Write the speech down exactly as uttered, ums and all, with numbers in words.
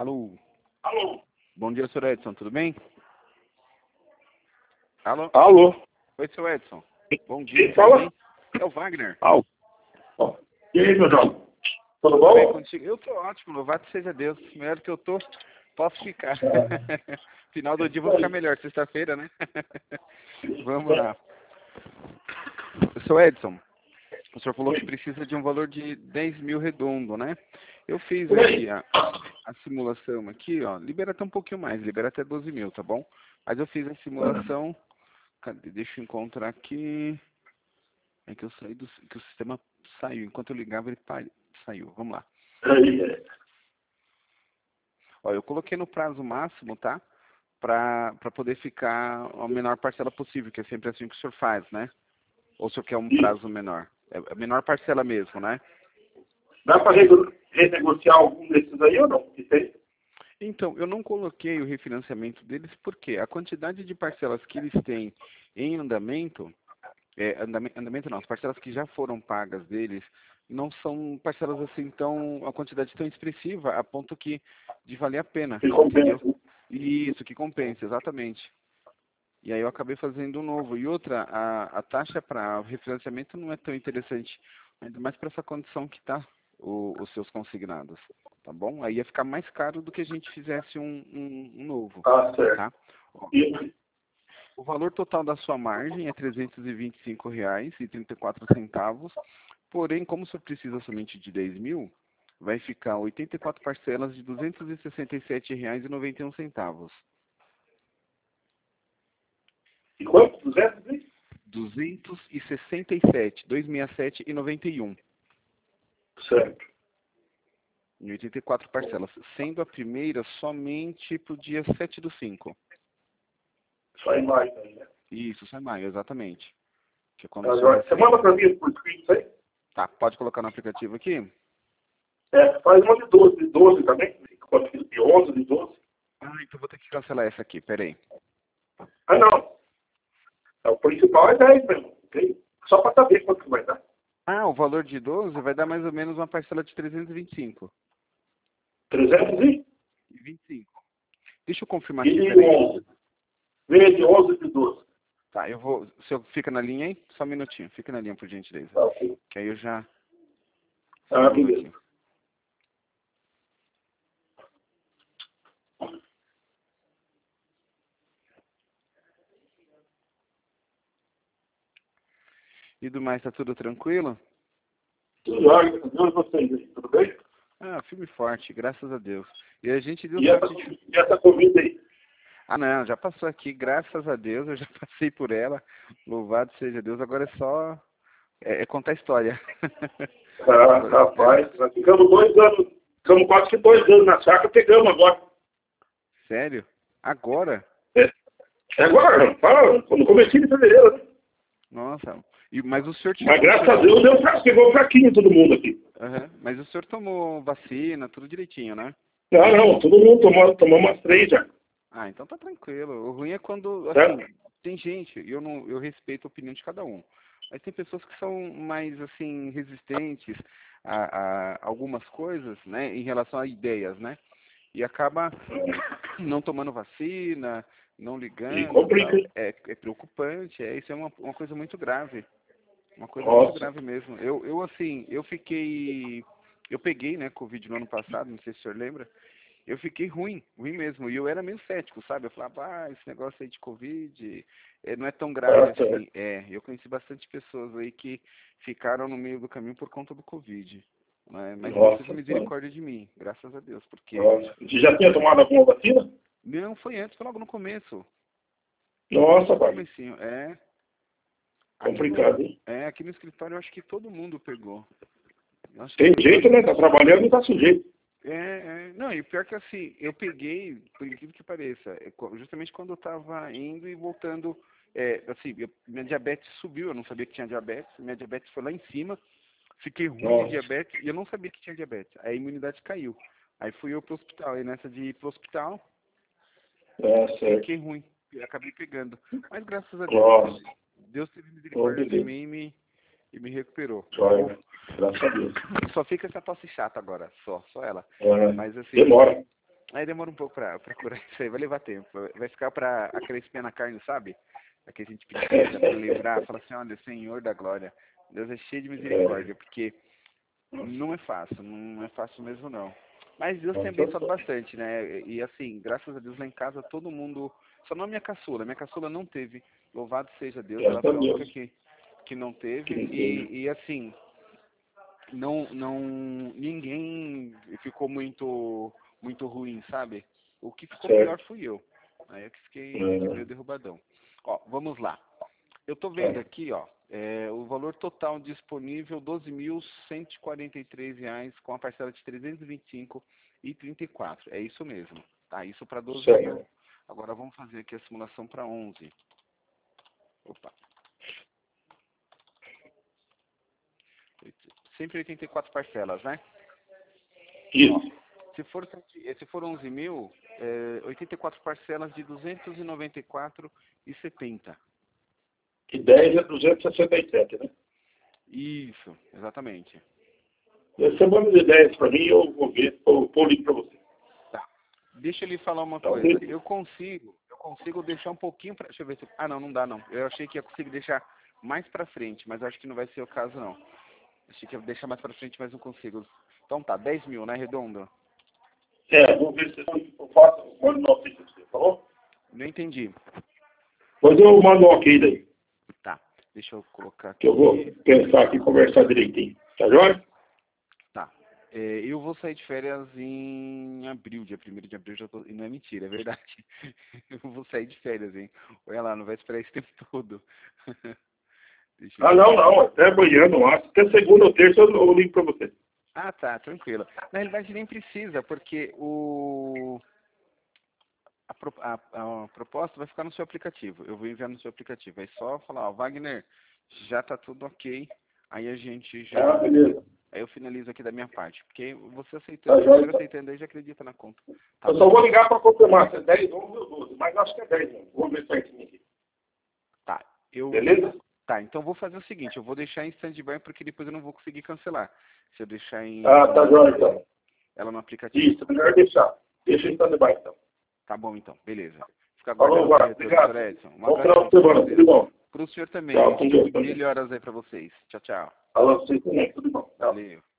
Alô? Alô? Bom dia, senhor Edson, tudo bem? Alô? Alô? Oi, senhor Edson. Bom dia, Quem tudo fala? bem? É o Wagner. Alô? Ó, e aí, meu jovem? Tudo Tudo bem bom? contigo? Eu tô ótimo, louvado seja Deus. Melhor que eu tô, posso ficar. Final do dia eu vou ficar melhor, sexta-feira, né? Vamos lá. Seu Edson, o senhor falou que precisa de um valor de dez mil redondo, né? Eu fiz aqui a, a simulação aqui, ó. Libera até um pouquinho mais, libera até doze mil, tá bom? Mas eu fiz a simulação. Cadê? Deixa eu encontrar aqui. É que eu saí do que o sistema saiu. Enquanto eu ligava, ele par... saiu. Vamos lá. Aí, é. Ó, eu coloquei no prazo máximo, tá? Para para poder ficar a menor parcela possível, que é sempre assim que o senhor faz, né? Ou o senhor quer um prazo menor? É a menor parcela mesmo, né? Dá para renegociar algum desses aí ou não? Que tem? Então, eu não coloquei o refinanciamento deles porque a quantidade de parcelas que eles têm em andamento, é, andamento, andamento não, as parcelas que já foram pagas deles, não são parcelas assim tão, uma quantidade tão expressiva a ponto que de valer a pena, Que entendeu? compensa. Isso, que compensa, exatamente. E aí eu acabei fazendo um novo. E outra, a, a taxa para refinanciamento não é tão interessante, ainda mais para essa condição que está os seus consignados, tá bom? Aí ia ficar mais caro do que a gente fizesse um, um, um novo, Ah, certo. tá? Ó, E, o valor total da sua margem é trezentos e vinte e cinco reais e trinta e quatro centavos, porém, como o senhor precisa somente de dez mil, vai ficar oitenta e quatro parcelas de duzentos e sessenta e sete reais e noventa e um centavos. e quanto? duzentos? Hein? duzentos e sessenta e sete, duzentos e sessenta e sete e noventa e um, Certo. em oitenta e quatro parcelas, sendo a primeira somente para o dia sete do cinco. Só em maio aí, né? Isso, só em maio, exatamente. Que é quando o senhor Agora, você recebe. manda para mim por escrito aí? Tá, pode colocar no aplicativo aqui? É, faz uma de doze, de doze também. Quanto que de onze, de doze? Ah, então vou ter que cancelar essa aqui, peraí. Ah, não. É, o principal é dez mesmo. Ok? Só para saber quanto que vai dar. Ah, o valor de doze vai dar mais ou menos uma parcela de trezentos e vinte e cinco. trezentos e? E vinte e cinco. Deixa eu confirmar E aqui, de peraí. onze. Vem de onze e de doze. Tá, eu vou. O senhor fica na linha aí? Só um minutinho, fica na linha por gentileza. Tá, ok. Que aí eu já Ah, simulo beleza. aqui. E do mais, tá tudo tranquilo? Tudo jóia, Deus vocês aí, tudo bem? Ah, filme forte, graças a Deus. E a gente deu E essa, sorte de... e essa comida aí? Ah, não, já passou aqui, graças a Deus, eu já passei por ela. Louvado seja Deus, agora é só... É, é contar a história. Ah, Agora, é, rapaz, nós ficamos dois anos, ficamos quase que dois anos na chácara, pegamos agora. sério? Agora? É, é agora, fala, no comecinho de fevereiro, né? Nossa. E, mas o senhor... Tinha, Mas o graças senhor a Deus, deu, fra- pegou fraquinho todo mundo aqui. Aham. Mas o senhor tomou vacina, tudo direitinho, né? Não, não, todo mundo tomou, tomou umas três já. Ah, então tá tranquilo. O ruim é quando, assim, Certo? tem gente, eu não, eu respeito a opinião de cada um, mas tem pessoas que são mais, assim, resistentes a, a algumas coisas, né, em relação a ideias, né, e acaba não tomando vacina, não E ligando, complica, tal. hein? É, é preocupante, é, isso é uma, uma coisa muito grave, uma coisa muito Nossa. grave mesmo. Eu, eu assim, eu fiquei, eu peguei, né, Covid no ano passado, não sei se o senhor lembra. Eu fiquei ruim, ruim mesmo. E eu era meio cético, sabe? Eu falava, ah, esse negócio aí de Covid eh, não é tão grave Ah, certo. assim. É, eu conheci bastante pessoas aí que ficaram no meio do caminho por conta do Covid. Né? Mas Deus teve Nossa, misericórdia de mim, graças a Deus. Porque, nossa. Você já tinha tomado alguma vacina? não, foi antes, foi logo no começo. Logo Nossa, no pai. comecinho. É, aqui no, Complicado, hein? é, aqui no escritório eu acho que todo mundo pegou. Eu acho que Tem foi jeito, quase... né? Tá trabalhando e tá sujeito. É, é, não, e o pior que assim, eu peguei, por incrível que pareça, é co- justamente quando eu estava indo e voltando, é, assim, eu- minha diabetes subiu, eu não sabia que tinha diabetes, minha diabetes foi lá em cima, fiquei ruim de Nossa. diabetes e eu não sabia que tinha diabetes, aí a imunidade caiu. Aí fui eu pro hospital, e nessa de ir pro hospital, Ah, certo. fiquei ruim, e acabei pegando. Mas graças a Deus, Nossa. Deus teve Oh, misericórdia de beleza. mim e me, e me recuperou. Joia, Vou- né? Graças a Deus. Só fica essa tosse chata agora, só, só ela. Ah, Mas assim, demora. Aí demora um pouco pra procurar isso aí, vai levar tempo. Vai ficar pra aquela espinha na carne, sabe? A que a gente precisa pra lembrar, falar assim, olha, Senhor da glória, Deus é cheio de misericórdia, porque não é fácil, não é fácil mesmo não. Mas Deus tem abençoado bastante, né? E assim, graças a Deus lá em casa todo mundo, só não a minha caçula, minha caçula não teve, louvado seja Deus, ela foi a única que, que não teve, e, e assim, não, não, ninguém ficou muito, muito ruim, sabe? O que ficou pior fui eu, aí eu que fiquei, fiquei meio derrubadão. Ó, vamos lá. Eu tô vendo aqui, ó, é, o valor total disponível, doze mil cento e quarenta e três reais, com a parcela de trezentos e vinte e cinco reais e trinta e quatro centavos. É isso mesmo, tá? Isso para doze mil. Agora vamos fazer aqui a simulação para onze. Opa. Sempre oitenta e quatro parcelas, né? Isso. Ó, se for, se for onze mil, é, oitenta e quatro parcelas de duzentos e noventa e quatro reais e setenta centavos. Que dez é duzentos e sessenta e sete, né? Isso, exatamente. Você manda de dez para mim, eu vou ver, eu vou ligar para você. Tá. Deixa eu lhe falar uma Tá coisa. bem? Eu consigo, eu consigo deixar um pouquinho para, deixa eu ver se, ah não, não dá não. Eu achei que ia conseguir deixar mais para frente, mas acho que não vai ser o caso não. Achei que ia deixar mais para frente, mas não consigo. Então tá, dez mil, né, redondo? É, vou ver se eu faço, mando no ok para você, falou? Não entendi. Depois eu mando no ok daí. Tá, deixa eu colocar aqui. Que eu vou pensar aqui e conversar direitinho. Tá joia? Tá. É, eu vou sair de férias em abril, dia primeiro de abril, já tô... e não é mentira, é verdade. Eu vou sair de férias, hein? Olha lá, não vai esperar esse tempo todo. Deixa eu Ah, ver não, aqui. não. Até amanhã, não acho. Até segunda ou terça eu, eu ligo para você. Ah, tá, tranquilo. Na realidade nem precisa, porque o a, pro- a, a proposta vai ficar no seu aplicativo. Eu vou enviar no seu aplicativo. É só falar, ó, Wagner, já tá tudo ok. Aí a gente já. Ah, beleza. Aí eu finalizo aqui da minha parte. Porque você Tá aceitando, joia, você então. aceitando aí já acredita na conta. Tá Eu só bom? vou ligar para confirmar se é dez, onze ou doze. Mas acho que é dez, né? Vou ver certinho aqui. Tá. Eu. Beleza? Tá, então vou fazer o seguinte, eu vou deixar em stand-by porque depois eu não vou conseguir cancelar. Se eu deixar em Ah, tá joia, então. ela no aplicativo. Isso, melhor deixar. Deixa em stand-by, então. Tá bom então, beleza. Fica Falou, aguardando o Wagner. corretor, Obrigado. doutor Edson. Um Bom final abração de pra semana. você. Tudo bom? Pro senhor também, Tchau, hein? com Deus também. Melhoras aí pra vocês. Tchau, tchau. Falou pra vocês também. Tudo bom. Tchau. Valeu.